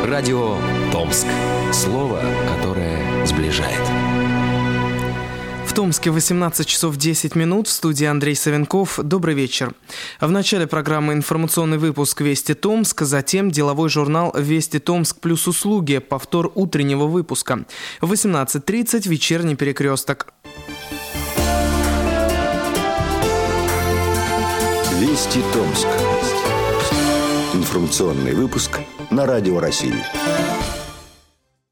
Радио Томск. Слово, которое сближает. В Томске 18 часов 10 минут. В студии Андрей Савенков. Добрый вечер. В начале программы информационный выпуск «Вести Томск», затем деловой журнал «Вести Томск плюс услуги», повтор утреннего выпуска. В 18:30 вечерний перекресток. Вести Томск. Информационный выпуск на Радио России.